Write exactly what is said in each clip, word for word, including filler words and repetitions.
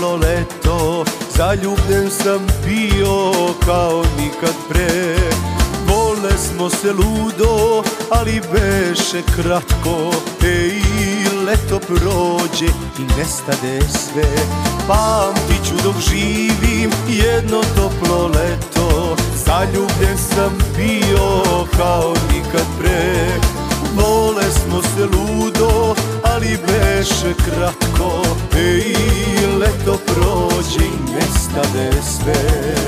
toplo leto, zaljubljen sam bio kao nikad pre. Vole smo se ludo, ali beše kratko. Ej, leto prođe i nestade sve. Pamtit ću dok živim jedno toplo leto, zaljubljen sam bio kao nikad pre. Vole smo se ludo, ali beše kratko. Ej, leto prođe i nestade sve.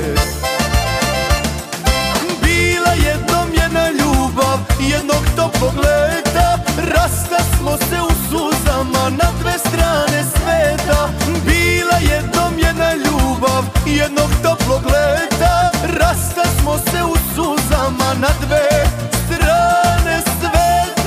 Bila jednom jedna ljubav, jednog toplog leta, rasta smo se u suzama na dve strane sveta. Bila jednom jedna ljubav, jednog toplog leta, rasta smo se u suzama na dve strane sveta.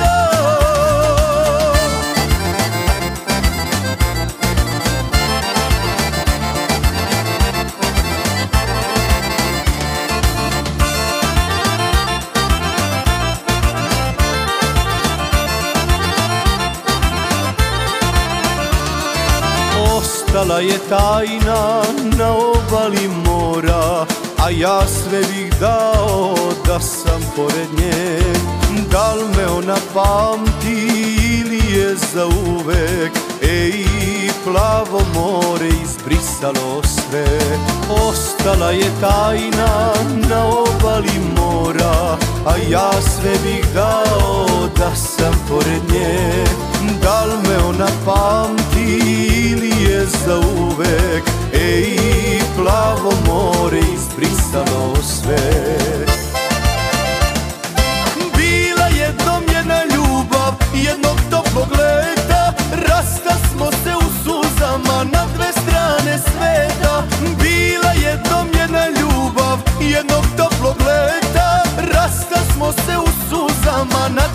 Ostala je tajna na obali mora, a ja sve bih dao da sam pored nje. Da li me ona pamti ili je zauvek? Ej, plavo more izbrisalo sve. Ostala je tajna na obali mora, a ja sve bih dao da sam pored nje. Da li me ona pamti ili je zauvek? Ej, plavo more izbrisalo sve. Bila jednom jedna ljubav, jednog toplog leta, rasta smo se u suzama na dve strane sveta. Bila jednom jedna ljubav, jednog toplog leta, rasta smo se u suzama na